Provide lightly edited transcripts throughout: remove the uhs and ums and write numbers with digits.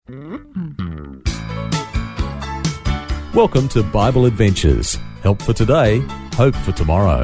Welcome to Bible Adventures. Help for today, hope for tomorrow.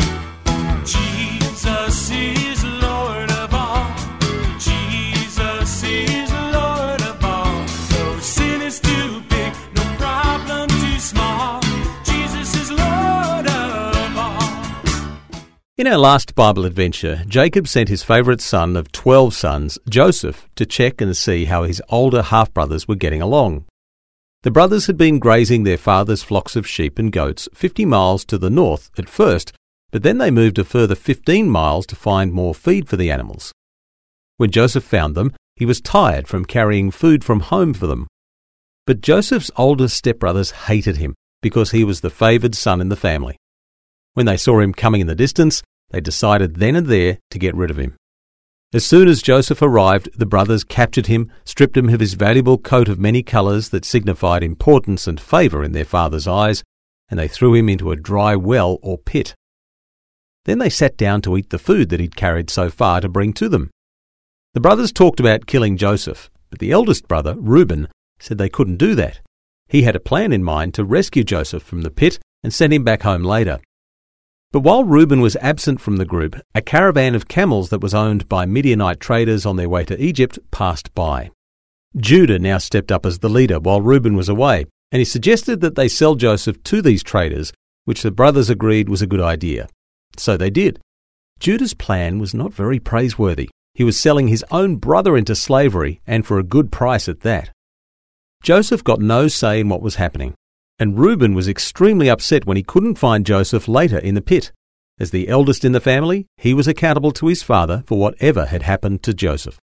Jesus is Lord of all. Jesus is Lord of all. No sin is too big, no problem too small. Jesus is Lord of all. In our last Bible adventure, Jacob sent his favourite son of 12 sons, Joseph, to check and see how his older half-brothers were getting along. The brothers had been grazing their father's flocks of sheep and goats 50 miles to the north at first, but then they moved a further 15 miles to find more feed for the animals. When Joseph found them, he was tired from carrying food from home for them. But Joseph's older stepbrothers hated him because he was the favoured son in the family. When they saw him coming in the distance, they decided then and there to get rid of him. As soon as Joseph arrived, the brothers captured him, stripped him of his valuable coat of many colours that signified importance and favour in their father's eyes, and they threw him into a dry well or pit. Then they sat down to eat the food that he'd carried so far to bring to them. The brothers talked about killing Joseph, but the eldest brother, Reuben, said they couldn't do that. He had a plan in mind to rescue Joseph from the pit and send him back home later. But while Reuben was absent from the group, a caravan of camels that was owned by Midianite traders on their way to Egypt passed by. Judah now stepped up as the leader while Reuben was away, and he suggested that they sell Joseph to these traders, which the brothers agreed was a good idea. So they did. Judah's plan was not very praiseworthy. He was selling his own brother into slavery, and for a good price at that. Joseph got no say in what was happening. And Reuben was extremely upset when he couldn't find Joseph later in the pit. As the eldest in the family, he was accountable to his father for whatever had happened to Joseph.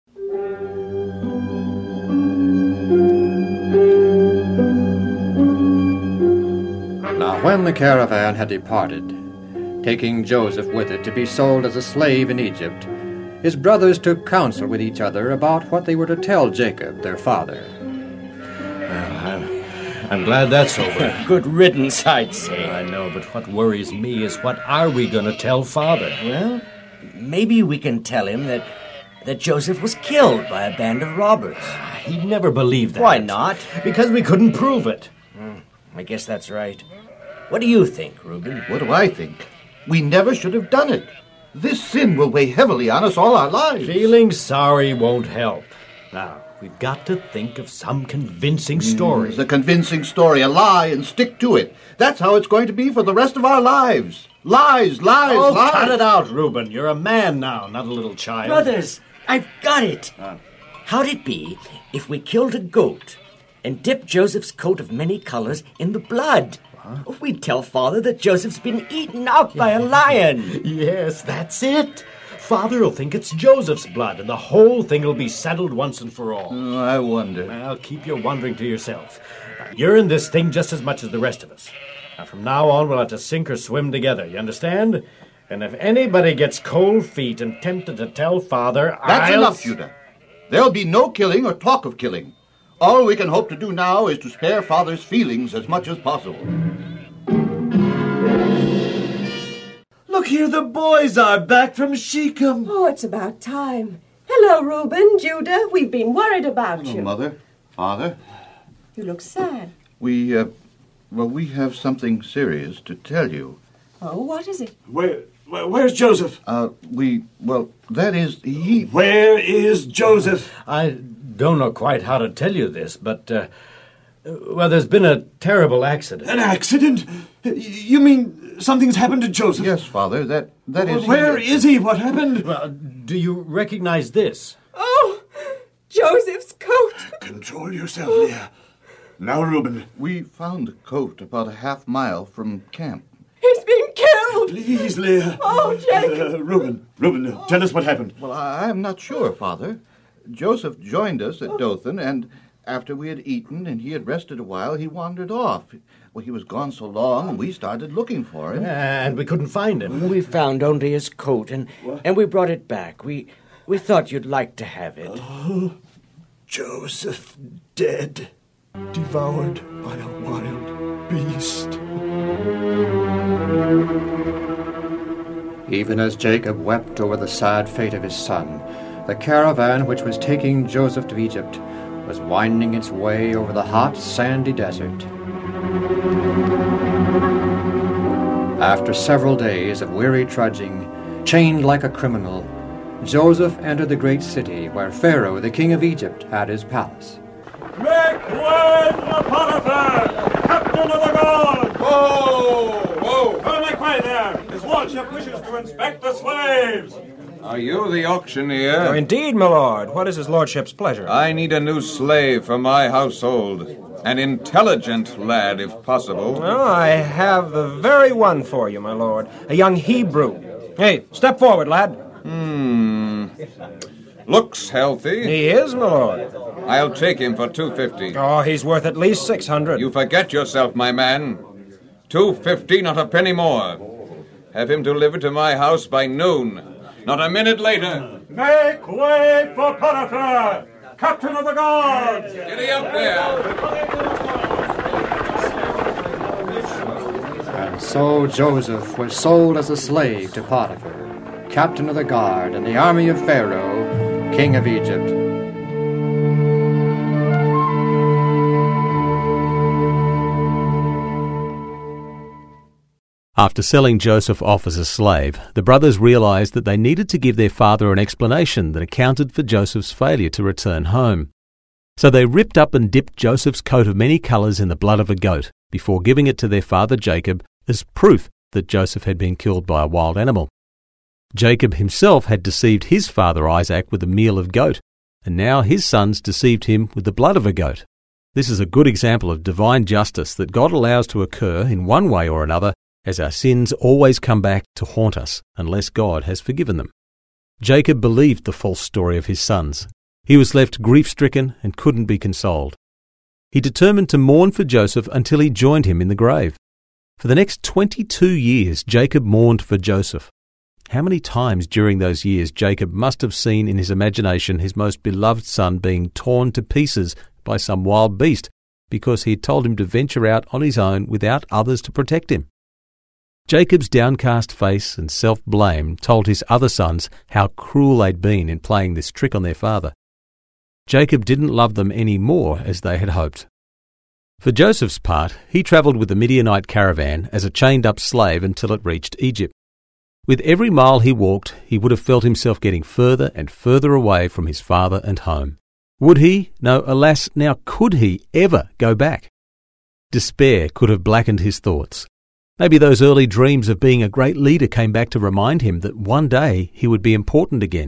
Now when the caravan had departed, taking Joseph with it to be sold as a slave in Egypt, his brothers took counsel with each other about what they were to tell Jacob, their father. I'm glad that's over. Good riddance, I'd say. I know, but what worries me is what are we going to tell Father? Well, maybe we can tell him that Joseph was killed by a band of robbers. He'd never believe that. Why not? Because we couldn't prove it. I guess that's right. What do you think, Reuben? What do I think? We never should have done it. This sin will weigh heavily on us all our lives. Feeling sorry won't help. Now, we've got to think of some convincing story. It's a convincing story, a lie, and stick to it. That's how it's going to be for the rest of our lives. Lies, lies, lies. Cut it out, Reuben. You're a man now, not a little child. Brothers, I've got it. How'd it be if we killed a goat and dipped Joseph's coat of many colors in the blood? We'd tell Father that Joseph's been eaten up by a lion. Yes, that's it. Father'll think it's Joseph's blood, and the whole thing will be settled once and for all. Oh, I wonder. Well, keep your wondering to yourself. Now, you're in this thing just as much as the rest of us. Now, from now on, we'll have to sink or swim together, you understand? And if anybody gets cold feet and tempted to tell Father, That's enough, Judah. There'll be no killing or talk of killing. All we can hope to do now is to spare Father's feelings as much as possible. Look, here the boys are back from Shechem. Oh, it's about time. Hello, Reuben, Judah. We've been worried about you. Mother, Father. You look sad. We have something serious to tell you. Oh, what is it? Where's Joseph? That is, he... Where is Joseph? I don't know quite how to tell you this, but, there's been a terrible accident. An accident? You mean something's happened to Joseph? Yes, Father, that is... Where is he? What happened? Well, do you recognize this? Oh, Joseph's coat. Control yourself, Leah. Now, Reuben. We found the coat about a half mile from camp. He's been killed. Please, Leah. Oh, Jacob. Reuben, tell us what happened. Well, I'm not sure, Father. Joseph joined us at Dothan, and after we had eaten and he had rested a while, he wandered off. Well, he was gone so long, we started looking for him. And we couldn't find him. We found only his coat, and we brought it back. We thought you'd like to have it. Oh, Joseph dead, devoured by a wild beast. Even as Jacob wept over the sad fate of his son, the caravan which was taking Joseph to Egypt was winding its way over the hot, sandy desert. After several days of weary trudging, chained like a criminal, Joseph entered the great city where Pharaoh, the king of Egypt, had his palace. Make way for Potiphar, captain of the guard! Whoa! Whoa, make way there! His lordship wishes to inspect the slaves! Are you the auctioneer? Oh, indeed, my lord. What is his lordship's pleasure? I need a new slave for my household. An intelligent lad, if possible. Well, I have the very one for you, my lord. A young Hebrew. Hey, step forward, lad. Looks healthy. He is, my lord. I'll take him for $250. Oh, he's worth at least $600. You forget yourself, my man. $250, not a penny more. Have him delivered to my house by noon. Not a minute later. Make way for Potiphar, captain of the guard! Giddy up there. And so Joseph was sold as a slave to Potiphar, captain of the guard in the army of Pharaoh, king of Egypt. After selling Joseph off as a slave, the brothers realized that they needed to give their father an explanation that accounted for Joseph's failure to return home. So they ripped up and dipped Joseph's coat of many colors in the blood of a goat before giving it to their father Jacob as proof that Joseph had been killed by a wild animal. Jacob himself had deceived his father Isaac with a meal of goat, and now his sons deceived him with the blood of a goat. This is a good example of divine justice that God allows to occur in one way or another, as our sins always come back to haunt us unless God has forgiven them. Jacob believed the false story of his sons. He was left grief-stricken and couldn't be consoled. He determined to mourn for Joseph until he joined him in the grave. For the next 22 years, Jacob mourned for Joseph. How many times during those years Jacob must have seen in his imagination his most beloved son being torn to pieces by some wild beast because he had told him to venture out on his own without others to protect him. Jacob's downcast face and self-blame told his other sons how cruel they'd been in playing this trick on their father. Jacob didn't love them any more as they had hoped. For Joseph's part, he travelled with the Midianite caravan as a chained-up slave until it reached Egypt. With every mile he walked, he would have felt himself getting further and further away from his father and home. Would he? No, alas, now could he ever go back? Despair could have blackened his thoughts. Maybe those early dreams of being a great leader came back to remind him that one day he would be important again.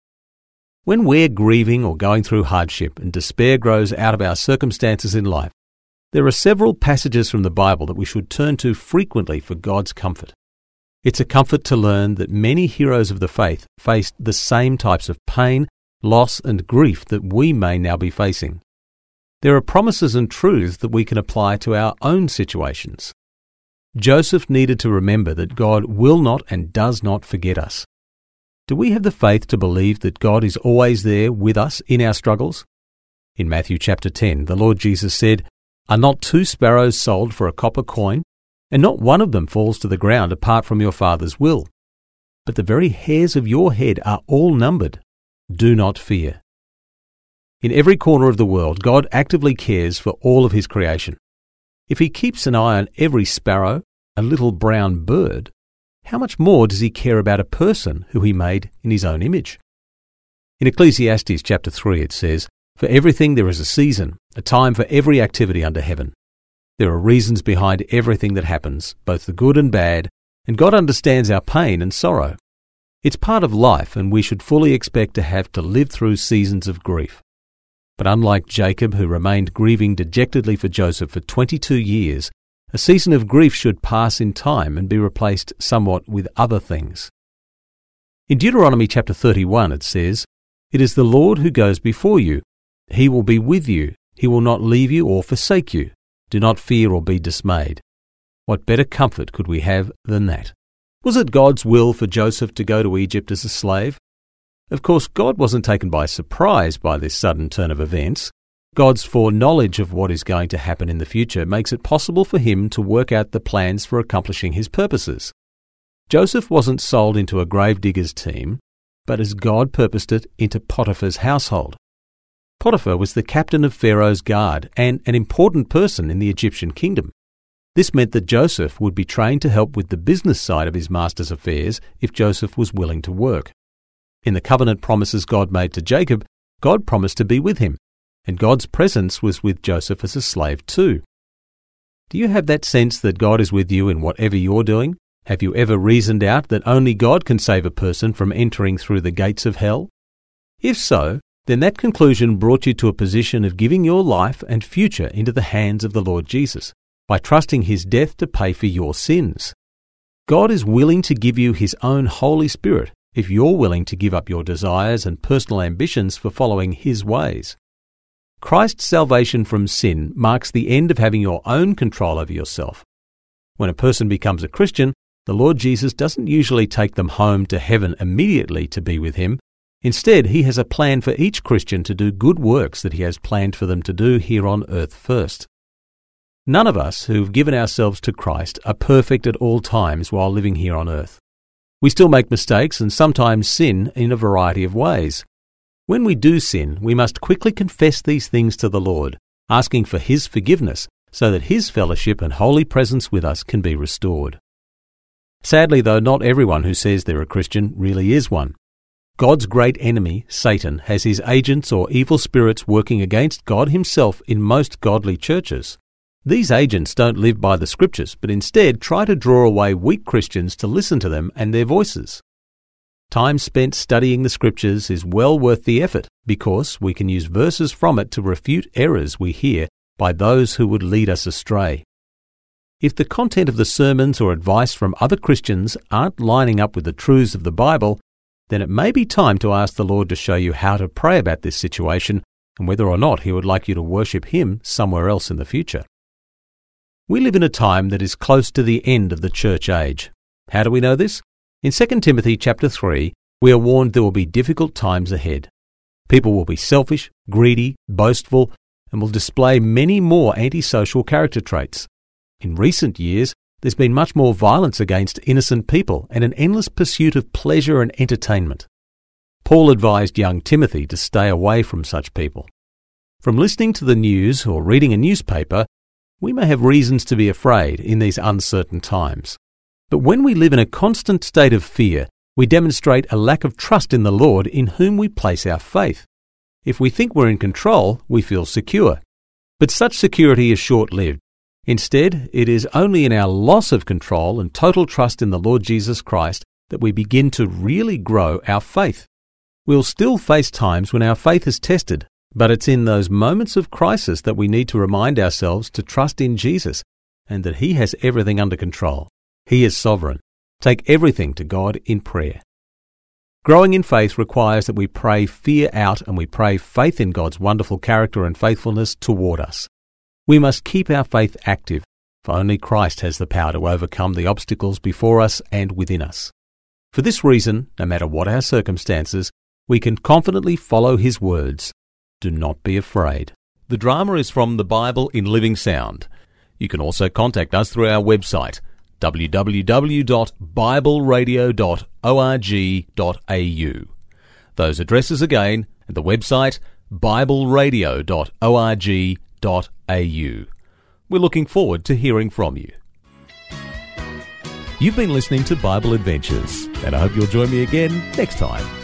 When we're grieving or going through hardship and despair grows out of our circumstances in life, there are several passages from the Bible that we should turn to frequently for God's comfort. It's a comfort to learn that many heroes of the faith faced the same types of pain, loss and grief that we may now be facing. There are promises and truths that we can apply to our own situations. Joseph needed to remember that God will not and does not forget us. Do we have the faith to believe that God is always there with us in our struggles? In Matthew chapter 10, the Lord Jesus said, "Are not 2 sparrows sold for a copper coin? And not one of them falls to the ground apart from your Father's will. But the very hairs of your head are all numbered. Do not fear." In every corner of the world, God actively cares for all of his creation. If he keeps an eye on every sparrow, a little brown bird, how much more does he care about a person who he made in his own image? In Ecclesiastes chapter 3 it says, "For everything there is a season, a time for every activity under heaven. There are reasons behind everything that happens, both the good and bad, and God understands our pain and sorrow. It's part of life, and we should fully expect to have to live through seasons of grief. But unlike Jacob, who remained grieving dejectedly for Joseph for 22 years, a season of grief should pass in time and be replaced somewhat with other things. In Deuteronomy chapter 31 it says, "It is the Lord who goes before you. He will be with you. He will not leave you or forsake you. Do not fear or be dismayed." What better comfort could we have than that? Was it God's will for Joseph to go to Egypt as a slave? Of course, God wasn't taken by surprise by this sudden turn of events. God's foreknowledge of what is going to happen in the future makes it possible for him to work out the plans for accomplishing his purposes. Joseph wasn't sold into a gravedigger's team, but as God purposed it, into Potiphar's household. Potiphar was the captain of Pharaoh's guard and an important person in the Egyptian kingdom. This meant that Joseph would be trained to help with the business side of his master's affairs if Joseph was willing to work. In the covenant promises God made to Jacob, God promised to be with him, and God's presence was with Joseph as a slave too. Do you have that sense that God is with you in whatever you're doing? Have you ever reasoned out that only God can save a person from entering through the gates of hell? If so, then that conclusion brought you to a position of giving your life and future into the hands of the Lord Jesus, by trusting his death to pay for your sins. God is willing to give you his own Holy Spirit if you're willing to give up your desires and personal ambitions for following his ways. Christ's salvation from sin marks the end of having your own control over yourself. When a person becomes a Christian, the Lord Jesus doesn't usually take them home to heaven immediately to be with him. Instead, he has a plan for each Christian to do good works that he has planned for them to do here on earth first. None of us who've given ourselves to Christ are perfect at all times while living here on earth. We still make mistakes and sometimes sin in a variety of ways. When we do sin, we must quickly confess these things to the Lord, asking for his forgiveness so that his fellowship and holy presence with us can be restored. Sadly, though, not everyone who says they're a Christian really is one. God's great enemy, Satan, has his agents or evil spirits working against God himself in most godly churches. These agents don't live by the Scriptures, but instead try to draw away weak Christians to listen to them and their voices. Time spent studying the Scriptures is well worth the effort because we can use verses from it to refute errors we hear by those who would lead us astray. If the content of the sermons or advice from other Christians aren't lining up with the truths of the Bible, then it may be time to ask the Lord to show you how to pray about this situation and whether or not he would like you to worship him somewhere else in the future. We live in a time that is close to the end of the church age. How do we know this? In 2 Timothy chapter 3, we are warned there will be difficult times ahead. People will be selfish, greedy, boastful, and will display many more antisocial character traits. In recent years, there's been much more violence against innocent people and an endless pursuit of pleasure and entertainment. Paul advised young Timothy to stay away from such people. From listening to the news or reading a newspaper, we may have reasons to be afraid in these uncertain times. But when we live in a constant state of fear, we demonstrate a lack of trust in the Lord in whom we place our faith. If we think we're in control, we feel secure. But such security is short-lived. Instead, it is only in our loss of control and total trust in the Lord Jesus Christ that we begin to really grow our faith. We'll still face times when our faith is tested, but it's in those moments of crisis that we need to remind ourselves to trust in Jesus and that he has everything under control. He is sovereign. Take everything to God in prayer. Growing in faith requires that we pray fear out and we pray faith in God's wonderful character and faithfulness toward us. We must keep our faith active, for only Christ has the power to overcome the obstacles before us and within us. For this reason, no matter what our circumstances, we can confidently follow his words. Do not be afraid. The drama is from the Bible in Living Sound. You can also contact us through our website, www.bibleradio.org.au. Those addresses again, and the website, bibleradio.org.au. We're looking forward to hearing from you. You've been listening to Bible Adventures, and I hope you'll join me again next time.